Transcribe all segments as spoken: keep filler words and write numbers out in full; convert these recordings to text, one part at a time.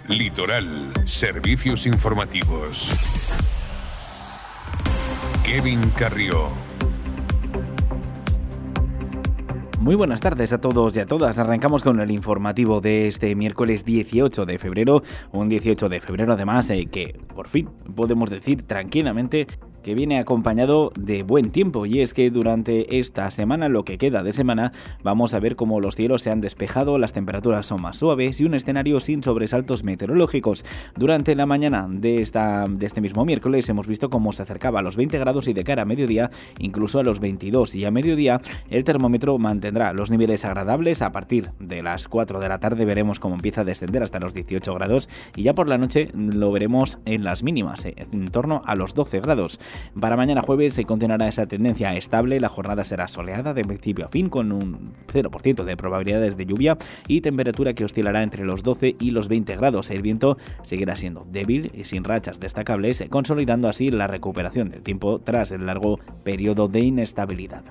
Litoral, servicios informativos. Kevin Carrió. Muy buenas tardes a todos y a todas. Arrancamos con el informativo de este miércoles dieciocho de febrero, un dieciocho de febrero además eh, que por fin podemos decir tranquilamente que viene acompañado de buen tiempo, y es que durante esta semana, lo que queda de semana, vamos a ver cómo los cielos se han despejado, las temperaturas son más suaves y un escenario sin sobresaltos meteorológicos. Durante la mañana de, esta, de este mismo miércoles hemos visto cómo se acercaba a los veinte grados y de cara a mediodía incluso a los veintidós, y a mediodía el termómetro mantendrá los niveles agradables. A partir de las cuatro de la tarde veremos cómo empieza a descender hasta los dieciocho grados y ya por la noche lo veremos en las mínimas, en torno a los doce grados. Para mañana jueves se continuará esa tendencia estable, la jornada será soleada de principio a fin con un cero por ciento de probabilidades de lluvia y temperatura que oscilará entre los doce y los veinte grados. El viento seguirá siendo débil y sin rachas destacables, consolidando así la recuperación del tiempo tras el largo periodo de inestabilidad.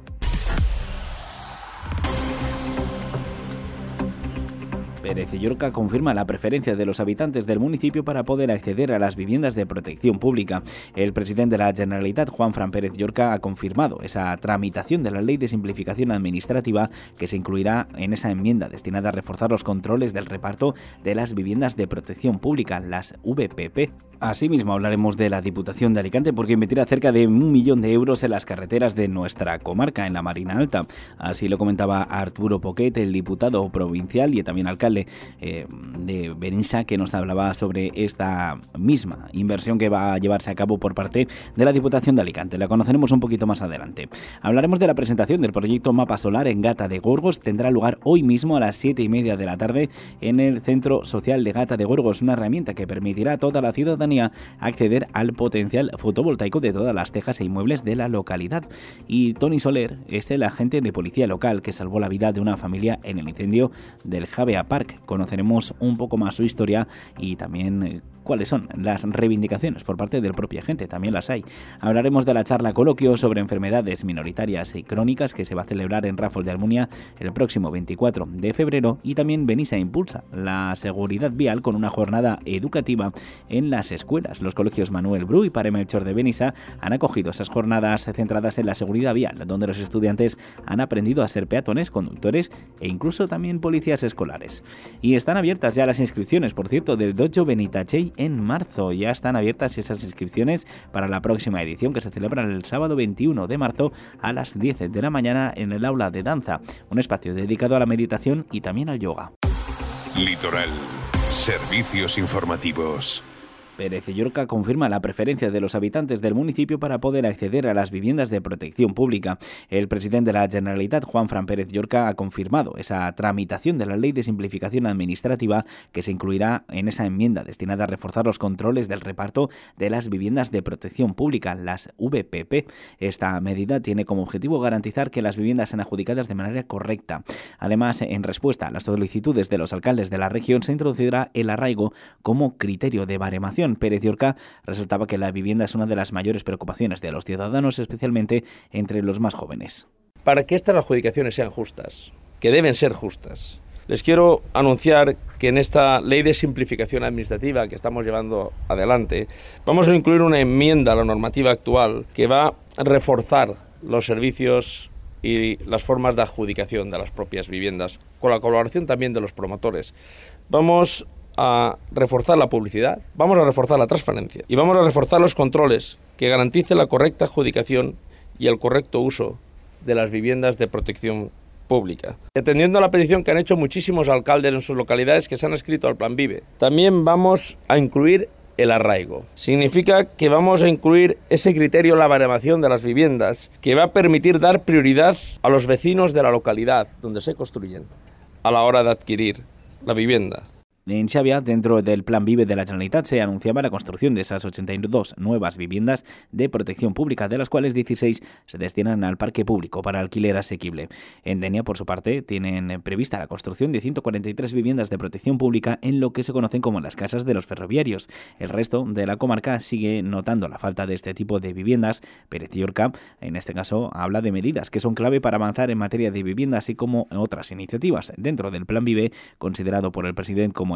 Pérez Llorca confirma la preferencia de los habitantes del municipio para poder acceder a las viviendas de protección pública. El presidente de la Generalitat, Juanfran Pérez Llorca, ha confirmado esa tramitación de la Ley de Simplificación Administrativa que se incluirá en esa enmienda destinada a reforzar los controles del reparto de las viviendas de protección pública, las V P P. Asimismo, hablaremos de la Diputación de Alicante porque invertirá cerca de un millón de euros en las carreteras de nuestra comarca, en la Marina Alta. Así lo comentaba Arturo Poquet, el diputado provincial y también alcalde eh, de Benissa, que nos hablaba sobre esta misma inversión que va a llevarse a cabo por parte de la Diputación de Alicante. La conoceremos un poquito más adelante. Hablaremos de la presentación del proyecto Mapa Solar en Gata de Gorgos. Tendrá lugar hoy mismo a las siete y media de la tarde en el Centro Social de Gata de Gorgos, una herramienta que permitirá a toda la ciudadanía acceder al potencial fotovoltaico de todas las tejas e inmuebles de la localidad. Y Tony Soler es el agente de policía local que salvó la vida de una familia en el incendio del Javea Park. Conoceremos un poco más su historia y también eh, cuáles son las reivindicaciones por parte del propio agente, también las hay. Hablaremos de la charla coloquio sobre enfermedades minoritarias y crónicas que se va a celebrar en Ràfol de Almunia el próximo veinticuatro de febrero, y también Benissa impulsa la seguridad vial con una jornada educativa en las escuelas. Los colegios Manuel Bru y Pare Melchor de Benissa han acogido esas jornadas centradas en la seguridad vial, donde los estudiantes han aprendido a ser peatones, conductores e incluso también policías escolares. Y están abiertas ya las inscripciones, por cierto, del Dojo Benitachell en marzo. Ya están abiertas esas inscripciones para la próxima edición, que se celebra el sábado veintiuno de marzo a las diez de la mañana en el aula de danza, un espacio dedicado a la meditación y también al yoga. Litoral, servicios informativos. Pérez Llorca confirma la preferencia de los habitantes del municipio para poder acceder a las viviendas de protección pública. El presidente de la Generalitat, Juanfran Pérez Llorca, ha confirmado esa tramitación de la Ley de Simplificación Administrativa que se incluirá en esa enmienda destinada a reforzar los controles del reparto de las viviendas de protección pública, las V P P. Esta medida tiene como objetivo garantizar que las viviendas sean adjudicadas de manera correcta. Además, en respuesta a las solicitudes de los alcaldes de la región, se introducirá el arraigo como criterio de baremación. Pérez Llorca resaltaba que la vivienda es una de las mayores preocupaciones de los ciudadanos, especialmente entre los más jóvenes. Para que estas adjudicaciones sean justas, que deben ser justas, les quiero anunciar que en esta ley de simplificación administrativa que estamos llevando adelante, vamos a incluir una enmienda a la normativa actual que va a reforzar los servicios y las formas de adjudicación de las propias viviendas, con la colaboración también de los promotores. Vamos a reforzar la publicidad, vamos a reforzar la transparencia y vamos a reforzar los controles que garanticen la correcta adjudicación y el correcto uso de las viviendas de protección pública. Atendiendo a la petición que han hecho muchísimos alcaldes en sus localidades que se han escrito al Plan Vive, también vamos a incluir el arraigo. Significa que vamos a incluir ese criterio en la baremación de las viviendas que va a permitir dar prioridad a los vecinos de la localidad donde se construyen a la hora de adquirir la vivienda. En Xàbia, dentro del Plan Vive de la Generalitat, se anunciaba la construcción de esas ochenta y dos nuevas viviendas de protección pública, de las cuales dieciséis se destinan al parque público para alquiler asequible. En Denia, por su parte, tienen prevista la construcción de ciento cuarenta y tres viviendas de protección pública en lo que se conocen como las casas de los ferroviarios. El resto de la comarca sigue notando la falta de este tipo de viviendas. Pérez Llorca, en este caso, habla de medidas que son clave para avanzar en materia de vivienda, así como otras iniciativas dentro del Plan Vive, considerado por el presidente como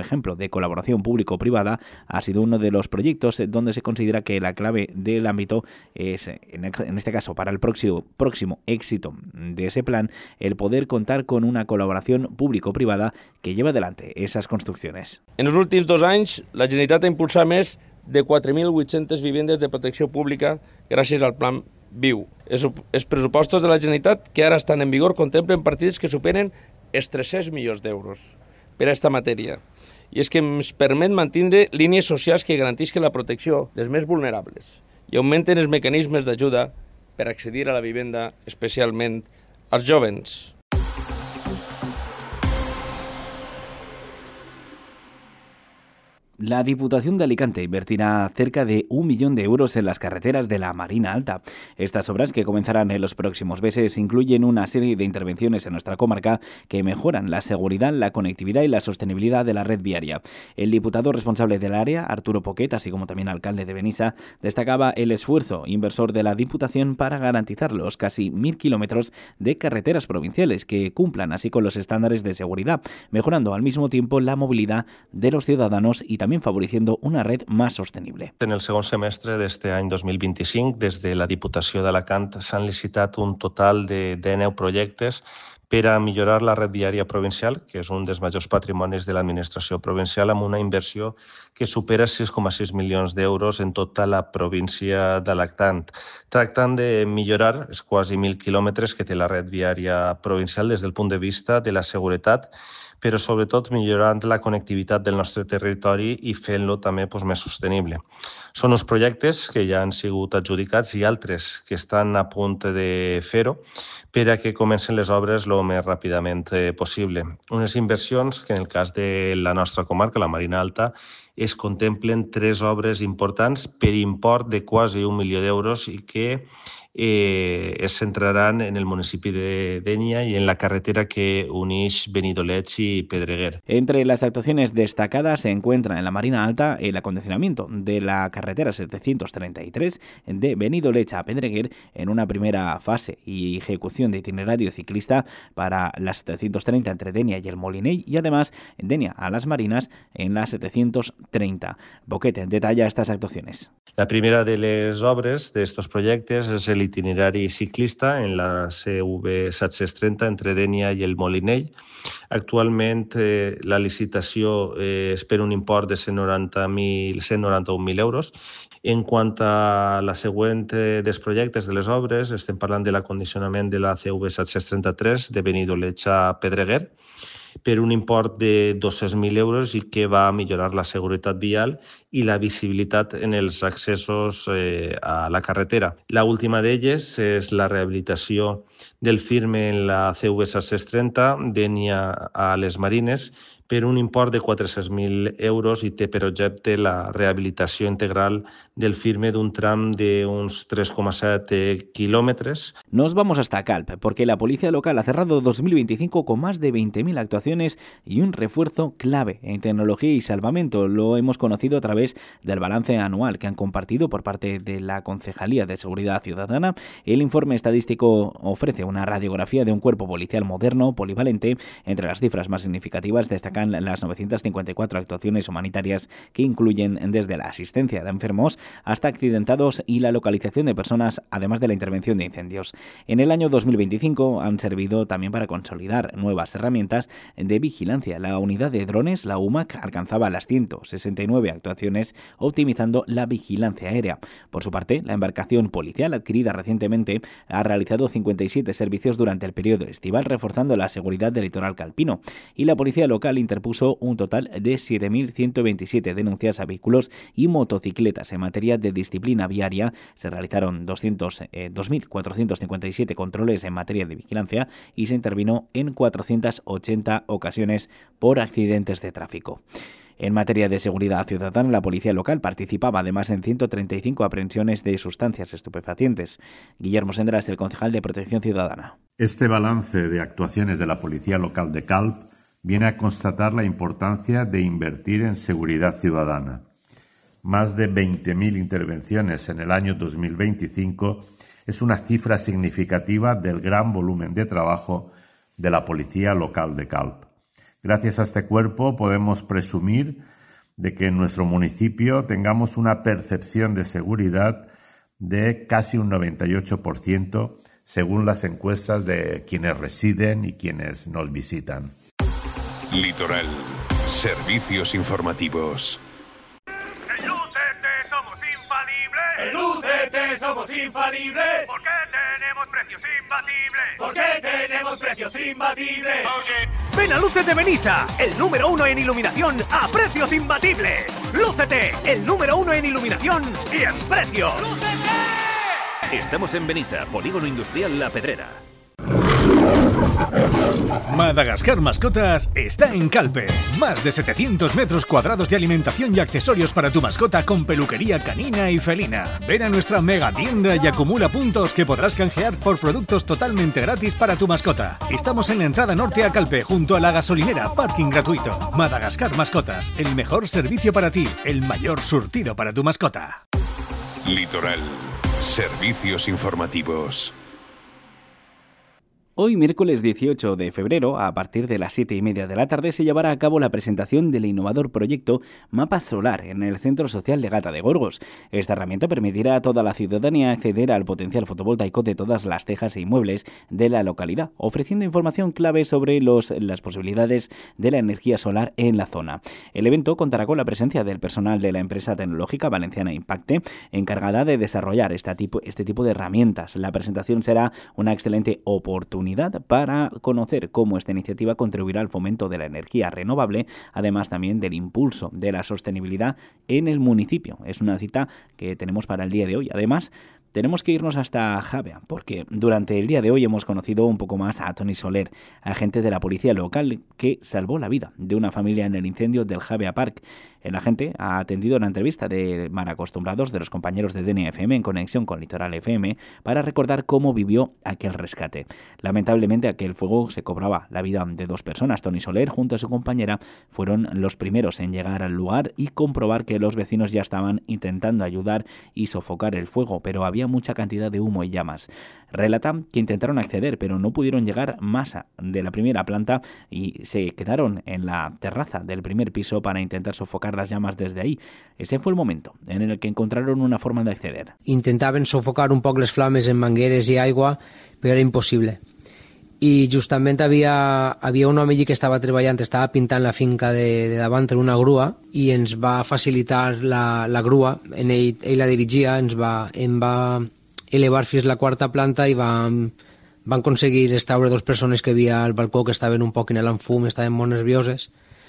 ejemplo de colaboración público-privada, ha sido uno de los proyectos donde se considera que la clave del ámbito es, en este caso, para el próximo, próximo éxito de ese plan, el poder contar con una colaboración público-privada que lleve adelante esas construccions. En els últims dos anys, la Generalitat ha impulsat més de quatre mil vuit-centes vivendes de protecció pública gràcies al Plan Viu. Els pressupostos de la Generalitat que ara estan en vigor contemplen partides que superen els tres-cents milions d'euros per a aquesta matèria. I és que ens permet mantenir línies socials que garantisquen la protecció dels més vulnerables i augmenten els mecanismes d'ajuda per accedir a la vivenda, especialment als jóvens. La Diputación de Alicante invertirá cerca de un millón de euros en las carreteras de la Marina Alta. Estas obras, que comenzarán en los próximos meses, incluyen una serie de intervenciones en nuestra comarca que mejoran la seguridad, la conectividad y la sostenibilidad de la red viaria. El diputado responsable del área, Arturo Poquet, así como también alcalde de Benissa, destacaba el esfuerzo inversor de la Diputación para garantizar los casi mil kilómetros de carreteras provinciales que cumplan así con los estándares de seguridad, mejorando al mismo tiempo la movilidad de los ciudadanos y también favoreciendo una red más sostenible. En el segon semestre d'este any dos mil vint-i-cinc, des de la Diputació d'Alacant s'han licitat un total de deu projectes per a millorar la red viària provincial, que és un dels majors patrimonis de l'administració provincial, amb una inversió que supera sis coma sis milions d'euros en tota la província d'Alacant, tractant de millorar els quasi mil quilòmetres que té la red viària provincial des del punt de vista de la seguretat, però sobretot millorant la connectivitat del nostre territori i fent-lo també doncs, més sostenible. Són uns projectes que ja han sigut adjudicats i altres que estan a punt de fer-ho per a que comencen les obres el més ràpidament possible. Unes inversions que en el cas de la nostra comarca, la Marina Alta, es contemplen tres obres importants per import de quasi un milió d'euros i que eh, es centraran en el municipi de Dénia y en la carretera que unís Benidorm y Pedreguer. Entre las actuaciones destacadas se encuentra en la Marina Alta el acondicionamiento de la carretera setecientos treinta y tres de Benidorm a Pedreguer en una primera fase y ejecución de itinerario ciclista para la setecientos treinta entre Dénia y el Molinell y además Dénia a Las Marinas en la setecientos treinta. Boquete detalla estas actuaciones. La primera de les obres d'estos projectes és l'itinerari ciclista en la C V set-cents trenta entre Dénia i el Molinell. Actualment eh, la licitació eh, és per un import de cent noranta-un mil euros. En quant a la següent eh, dels projectes de les obres, estem parlant de l'acondicionament de la C V set-cents trenta-tres de Benidorm a Pedreguer, per un import de dos-cents mil euros i que va millorar la seguretat vial i la visibilitat en els accessos eh, a la carretera. La última d'elles és la rehabilitació del firme en la C V set-cents trenta, Dénia a les Marines, per un import de quatre-cents mil euros i té per objecte la rehabilitació integral del firme d'un tram de uns tres coma set kilómetros. Nos vamos hasta Calp, porque la Policía Local ha cerrado dos mil veinticinco con más de veinte mil actuaciones y un refuerzo clave en tecnología y salvamento. Lo hemos conocido a través del balance anual que han compartido por parte de la Concejalía de Seguridad Ciudadana. El informe estadístico ofrece una radiografía de un cuerpo policial moderno, polivalente. Entre las cifras más significativas destacan las novecientas cincuenta y cuatro actuaciones humanitarias que incluyen desde la asistencia de enfermos hasta accidentados y la localización de personas, además de la intervención de incendios. En el año dos mil veinticinco han servido también para consolidar nuevas herramientas de vigilancia. La unidad de drones, la U M A C, alcanzaba las ciento sesenta y nueve actuaciones, optimizando la vigilancia aérea. Por su parte, la embarcación policial adquirida recientemente ha realizado cincuenta y siete servicios durante el periodo estival, reforzando la seguridad del litoral calpino. Y la policía local interpuso un total de siete mil ciento veintisiete denuncias a vehículos y motocicletas. En materia de disciplina viaria se realizaron dos mil cuatrocientos cincuenta y siete controles en materia de vigilancia y se intervino en cuatrocientas ochenta ocasiones por accidentes de tráfico. En materia de seguridad ciudadana, la policía local participaba además en ciento treinta y cinco aprehensiones de sustancias estupefacientes. Guillermo Sendra es el concejal de Protección Ciudadana. Este balance de actuaciones de la policía local de Calp viene a constatar la importancia de invertir en seguridad ciudadana. Más de veinte mil intervenciones en el año dos mil veinticinco es una cifra significativa del gran volumen de trabajo de la policía local de Calp. Gracias a este cuerpo podemos presumir de que en nuestro municipio tengamos una percepción de seguridad de casi un noventa y ocho por ciento según las encuestas de quienes residen y quienes nos visitan. Litoral. Servicios informativos. En U C T somos infalibles. En U C T somos infalibles. ¿Por qué tenemos precios imbatibles? ¿Por qué tenemos precios imbatibles? Okay. Ven a Lúcete Benissa, el número uno en iluminación a precios imbatibles. Lúcete, el número uno en iluminación y en precios. ¡Lúcete! Estamos en Benissa, Polígono Industrial La Pedrera. Madagascar Mascotas está en Calpe. Más de setecientos metros cuadrados de alimentación y accesorios para tu mascota con peluquería canina y felina. Ven a nuestra mega tienda y acumula puntos que podrás canjear por productos totalmente gratis para tu mascota. Estamos en la entrada norte a Calpe, junto a la gasolinera, parking gratuito. Madagascar Mascotas, el mejor servicio para ti, el mayor surtido para tu mascota. Litoral. Servicios informativos. Hoy, miércoles dieciocho de febrero, a partir de las siete y media de la tarde, se llevará a cabo la presentación del innovador proyecto Mapa Solar en el Centro Social de Gata de Gorgos. Esta herramienta permitirá a toda la ciudadanía acceder al potencial fotovoltaico de todas las tejas e inmuebles de la localidad, ofreciendo información clave sobre los, las posibilidades de la energía solar en la zona. El evento contará con la presencia del personal de la empresa tecnológica valenciana Impacte, encargada de desarrollar este tipo, este tipo de herramientas. La presentación será una excelente oportunidad para conocer cómo esta iniciativa contribuirá al fomento de la energía renovable, además también del impulso de la sostenibilidad en el municipio. Es una cita que tenemos para el día de hoy. Además, tenemos que irnos hasta Javea, porque durante el día de hoy hemos conocido un poco más a Toni Soler, agente de la policía local que salvó la vida de una familia en el incendio del Javea Park. El agente ha atendido una entrevista de Malacostumbrados de los compañeros de D N F M en conexión con Litoral F M para recordar cómo vivió aquel rescate. Lamentablemente, aquel fuego se cobraba la vida de dos personas. Toni Soler, junto a su compañera, fueron los primeros en llegar al lugar y comprobar que los vecinos ya estaban intentando ayudar y sofocar el fuego, pero había mucha cantidad de humo y llamas. Relatan que intentaron acceder, pero no pudieron llegar más de la primera planta y se quedaron en la terraza del primer piso para intentar sofocar las llamas desde ahí. Ese fue el momento en el que encontraron una forma de acceder. Intentaven sofocar un poc les flames en mangueres i aigua, però era impossible. I justament havia, havia un home allí que estava treballant, estava pintant la finca de, de davant en una grua i ens va facilitar la, la grua, en ell, ell la dirigia, ens va, em va elevar fins a la quarta planta i vam, van aconseguir extraure dues persones que havia al balcó que estaven un poc en fum, estaven molt nervioses.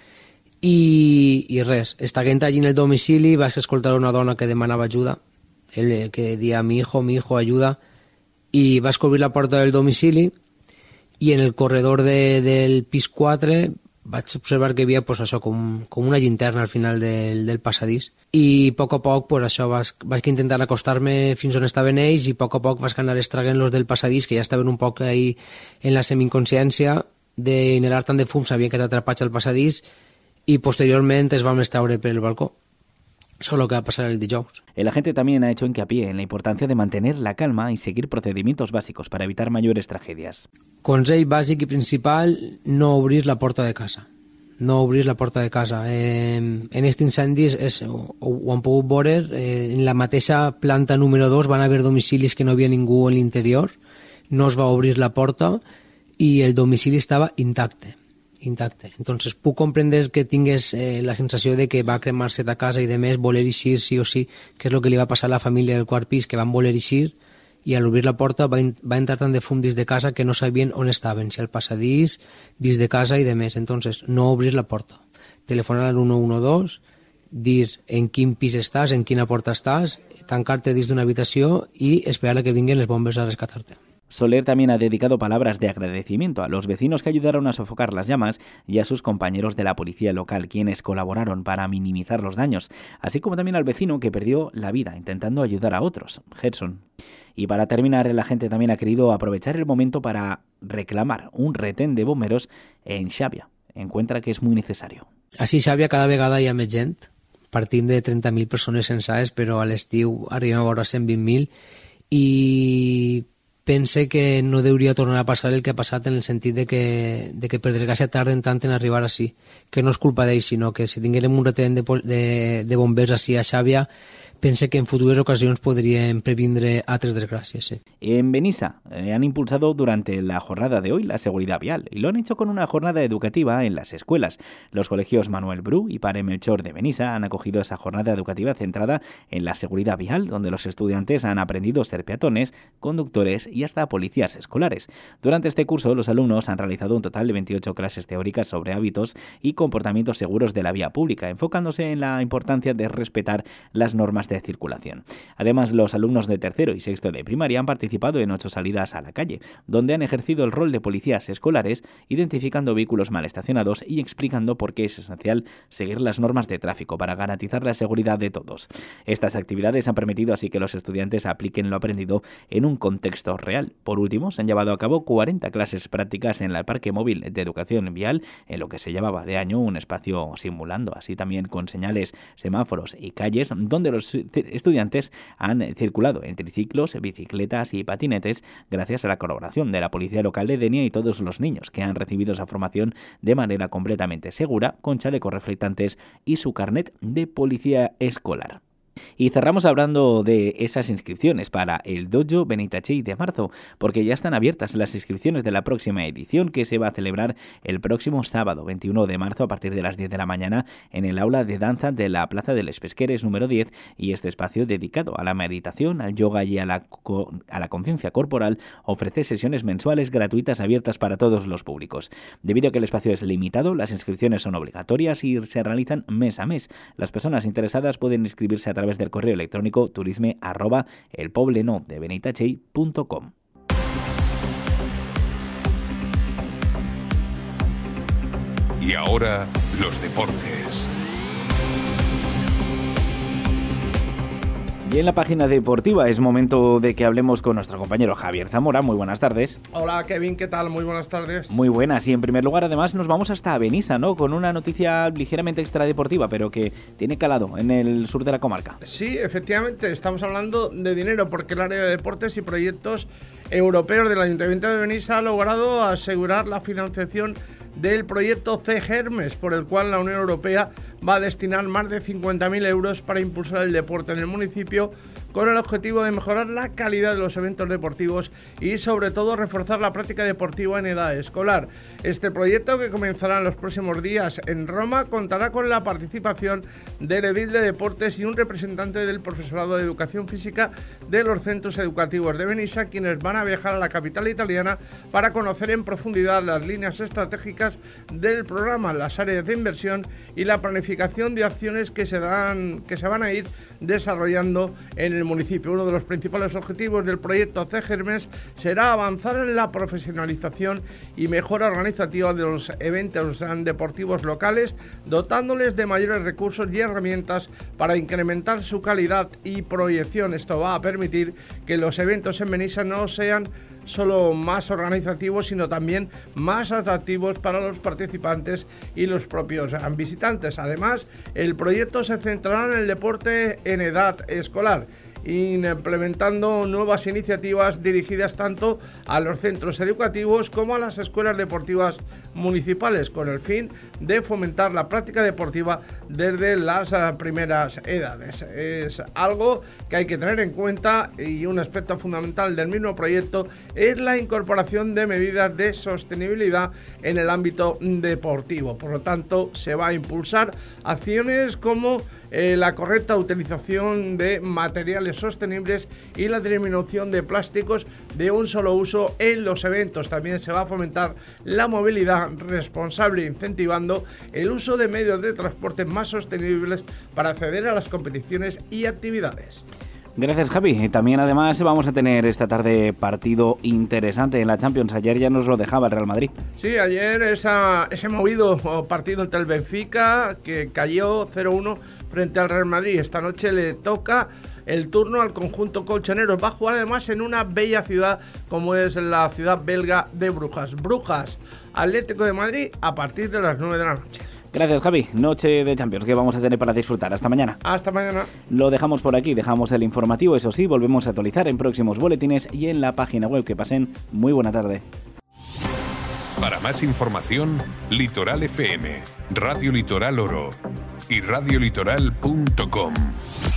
I, i res, estaguent allí en el domicili vaig escoltar una dona que demanava ajuda, ell, que deia mi hijo, mi hijo, ayuda, i vaig obrir la porta del domicili i en el corredor de, del pis quatre vaig observar que hi havia pues, això, com, com una llinterna al final del, del passadís i a poc a poc pues, això, vaig, vaig intentar acostar-me fins on estaven ells i a poc a poc vaig anar extraient-los del passadís que ja estaven un poc ahí en la semi-inconsciència d'inhalar tant de fum, s'havien quedat atrapats al passadís y posteriormente es van extraure per el balcó. Eso es lo que va a pasar el dijous. El agente también ha hecho hincapié en la importancia de mantener la calma y seguir procedimientos básicos para evitar mayores tragedias. Consell bàsic i principal, no obrir la porta de casa. No obrir la porta de casa. Eh, en aquest incendi és, és, ho, ho han pogut veure, eh, en la mateixa planta número dos van haver domicilis que no havia ningú en l'interior, no es va obrir la porta i el domicili estava intacte. intacte. Entonces puc comprendre que tingués eh, la sensació de que va cremar-se de casa i de més voler eixir sí o sí, que és el que li va passar a la família del quart pis, que van voler eixir i al obrir la porta va, in va entrar tant de fum dins de casa que no sabien on estaven, si al passadís, dins de casa i de més. Entonces no obrir la porta, telefonar al uno uno dos, dir en quin pis estàs, en quina porta estàs, tancar-te dins d'una habitació i esperar a que vinguin les bombes a rescatar-te. Soler también ha dedicado palabras de agradecimiento a los vecinos que ayudaron a sofocar las llamas y a sus compañeros de la policía local, quienes colaboraron para minimizar los daños, así como también al vecino que perdió la vida intentando ayudar a otros, Gerson. Y para terminar, el agente también ha querido aprovechar el momento para reclamar un retén de bomberos en Xàbia. Encuentra que es muy necesario. Així Xàbia cada vegada hi ha més gent, partint de trenta mil persones censades, però a l'estiu arribem a veure cent vint mil i pense que no deuria tornar a passar el que ha passat en el sentit de que, de que per desgràcia tarden tant en arribar així, que no és culpa d'ells, sinó que si tinguérem un retent de, de, de bombers així a Xàbia, pense que en futuras ocasiones podrían previndre altres desgracias. Sí. En Benissa eh, han impulsado durante la jornada de hoy la seguridad vial y lo han hecho con una jornada educativa en las escuelas. Los colegios Manuel Bru y Pare Melchor de Benissa han acogido esa jornada educativa centrada en la seguridad vial, donde los estudiantes han aprendido a ser peatones, conductores y hasta policías escolares. Durante este curso, los alumnos han realizado un total de veintiocho clases teóricas sobre hábitos y comportamientos seguros de la vía pública, enfocándose en la importancia de respetar las normas de circulación. Además, los alumnos de tercero y sexto de primaria han participado en ocho salidas a la calle, donde han ejercido el rol de policías escolares, identificando vehículos mal estacionados y explicando por qué es esencial seguir las normas de tráfico para garantizar la seguridad de todos. Estas actividades han permitido así que los estudiantes apliquen lo aprendido en un contexto real. Por último, se han llevado a cabo cuarenta clases prácticas en el Parque Móvil de Educación Vial, en lo que se llamaba de año un espacio simulando, así también con señales, semáforos y calles, donde los estudiantes han circulado en triciclos, bicicletas y patinetes gracias a la colaboración de la policía local de Denia y todos los niños que han recibido esa formación de manera completamente segura, con chalecos reflectantes y su carnet de policía escolar. Y cerramos hablando de esas inscripciones para el Dojo Benitachey de marzo, porque ya están abiertas las inscripciones de la próxima edición, que se va a celebrar el próximo sábado veintiuno de marzo a partir de las diez de la mañana en el aula de danza de la Plaza de les Pesqueres número diez, y este espacio dedicado a la meditación, al yoga y a la, a la conciencia corporal ofrece sesiones mensuales gratuitas abiertas para todos los públicos. Debido a que el espacio es limitado, las inscripciones son obligatorias y se realizan mes a mes. Las personas interesadas pueden inscribirse a través del correo electrónico turisme arroba elpobleno de benitachey punto com. Y ahora, los deportes. Y en la página deportiva es momento de que hablemos con nuestro compañero Javier Zamora. Muy buenas tardes. Hola Kevin, ¿qué tal? Muy buenas tardes. Muy buenas. Y en primer lugar, además, nos vamos hasta Benissa, ¿no? Con una noticia ligeramente extradeportiva, pero que tiene calado en el sur de la comarca. Sí, efectivamente, estamos hablando de dinero, porque el área de deportes y proyectos europeos del Ayuntamiento de Benissa ha logrado asegurar la financiación del proyecto C Germes, por el cual la Unión Europea va a destinar más de cincuenta mil euros para impulsar el deporte en el municipio, con el objetivo de mejorar la calidad de los eventos deportivos y sobre todo reforzar la práctica deportiva en edad escolar. Este proyecto, que comenzará en los próximos días en Roma, contará con la participación del edil de deportes y un representante del profesorado de educación física de los centros educativos de Benissa, quienes van a viajar a la capital italiana para conocer en profundidad las líneas estratégicas del programa, las áreas de inversión y la planificación de acciones que se dan, que se van a ir desarrollando en el municipio. Uno de los principales objetivos del proyecto C Germes será avanzar en la profesionalización y mejora organizativa de los eventos deportivos locales, dotándoles de mayores recursos y herramientas para incrementar su calidad y proyección. Esto va a permitir que los eventos en Benissa no sean solo más organizativos, sino también más atractivos para los participantes y los propios visitantes. Además, el proyecto se centrará en el deporte en edad escolar, implementando nuevas iniciativas dirigidas tanto a los centros educativos como a las escuelas deportivas municipales, con el fin de fomentar la práctica deportiva desde las primeras edades. Es algo que hay que tener en cuenta, y un aspecto fundamental del mismo proyecto es la incorporación de medidas de sostenibilidad en el ámbito deportivo. Por lo tanto, se va a impulsar acciones como Eh, la correcta utilización de materiales sostenibles y la disminución de plásticos de un solo uso en los eventos. También se va a fomentar la movilidad responsable, incentivando el uso de medios de transporte más sostenibles para acceder a las competiciones y actividades. Gracias, Javi. También, además, vamos a tener esta tarde partido interesante en la Champions. Ayer ya nos lo dejaba el Real Madrid. Sí, ayer esa, ese movido partido entre el Benfica, que cayó cero uno frente al Real Madrid. Esta noche le toca el turno al conjunto colchonero. Va a jugar además en una bella ciudad como es la ciudad belga de Brujas. Brujas, Atlético de Madrid, a partir de las nueve de la noche. Gracias, Javi. Noche de Champions que vamos a tener para disfrutar. Hasta mañana. Hasta mañana. Lo dejamos por aquí, dejamos el informativo, eso sí, volvemos a actualizar en próximos boletines y en la página web. Que pasen muy buena tarde. Para más información, Litoral F M, Radio Litoral Oro y radio litoral punto com.